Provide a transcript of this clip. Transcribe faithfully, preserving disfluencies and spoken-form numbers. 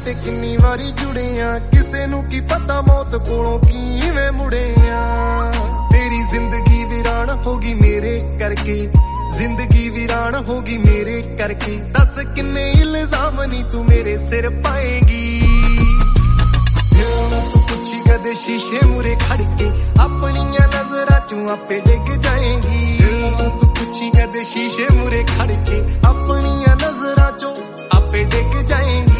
ते किन्नी वारी जुड़े आ, किसे नू की पता मौत कोलों किवें मुड़े आ। तेरी जिंदगी वीरान होगी मेरे करके, जिंदगी वीरान होगी मेरे करके। दस किन्ने इल्जाम नी तू मेरे सिर पाएगी। तू पुछी कदे शीशे मुरे खड़ के, अपनिया नजरां चों आपे डिग जाएगी। तू पुछी कदे शीशे मुरे खड़ के, अपनिया नजरां चों आपे डिग जाएगी।